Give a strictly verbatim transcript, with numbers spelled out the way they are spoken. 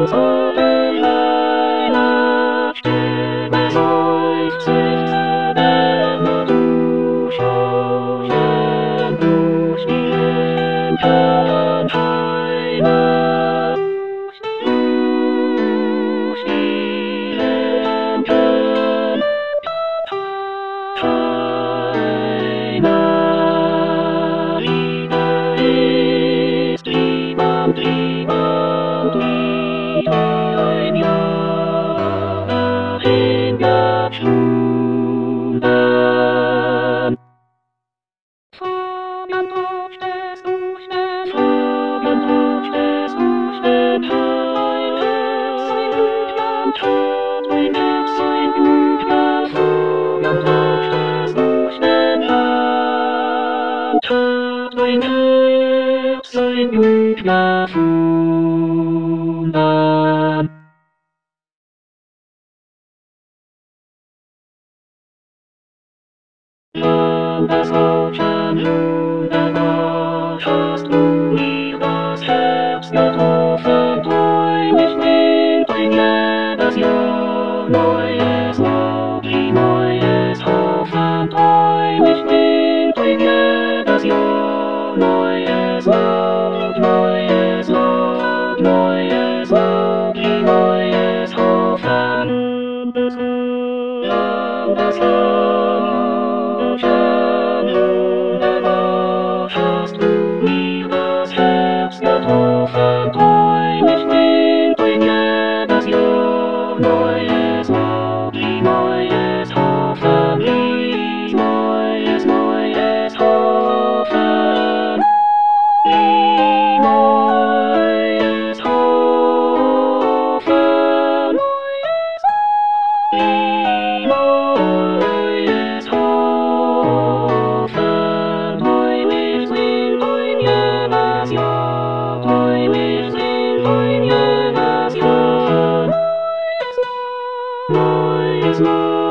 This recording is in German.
unsere heile Stimme seufzet, wenn du schauchen durch die Lindenhaine, durch die Lindenhaine. Liebe ist niemand, niemand, die ein Jahr hingeschwunden. Fabian huscht es durch den, Fabian huscht es durch den Heil, sein Blütlein tut, mein Herz, sein Blütlein, Fabian huscht es durch den Heil, tut mein Herz, sein Blütlein funden. Landeshauptchen Lundenbach, hast du mir das Herz getroffen, träum ich mit ein jedes Jahr neues Lob, wie neues Hoffen, träum ich mit ein jedes Jahr neues Lob, neues Lob, neues Lob, wie neues Hoffen. Landeshauptchen Lundenbach, hast du mir das Herz getroffen, träum ich mit ein jedes Jahr neues Lob, wie neues Hoffen, wie neues, neues Hoffen, wie neues Hoffen, wie neues Hoffen, träum ich sind ein jedes Jahr, träum ich sind ein jedes Jahr, neues Lob, neues Lob.